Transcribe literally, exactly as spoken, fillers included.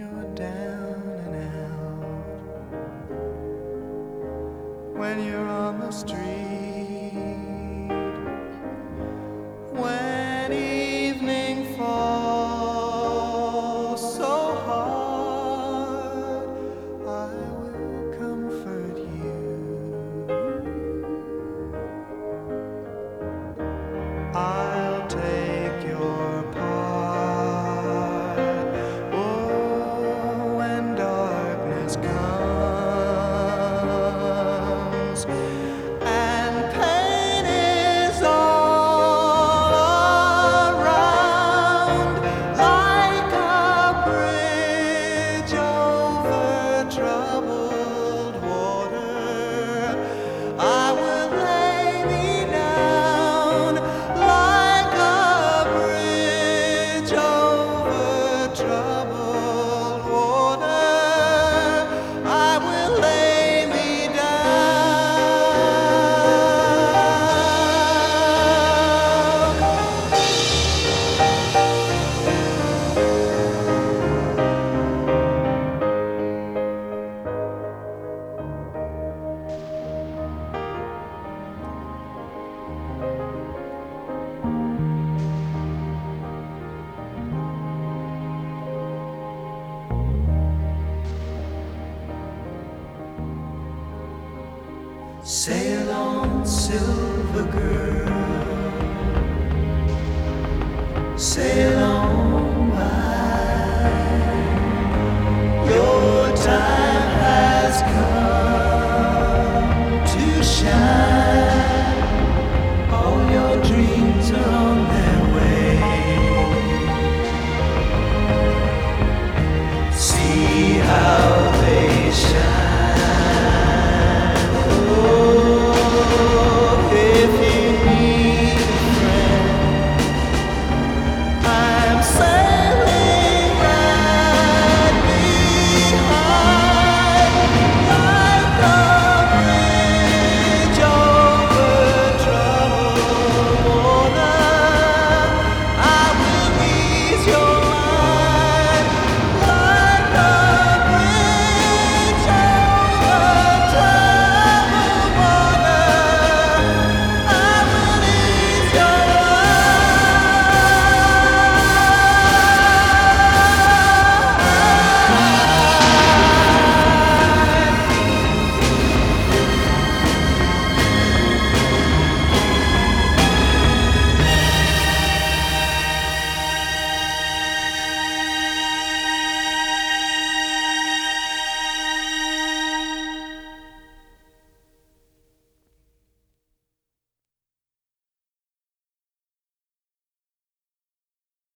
you're down and out, when you're on the street, when evening falls so hard, I will comfort you. I'll take your part. Oh, when darkness comes and pain is all around, like a bridge over troubled water, I will lay me down. Like a bridge over troubled water, I will lay me Sail on, silver girl, sail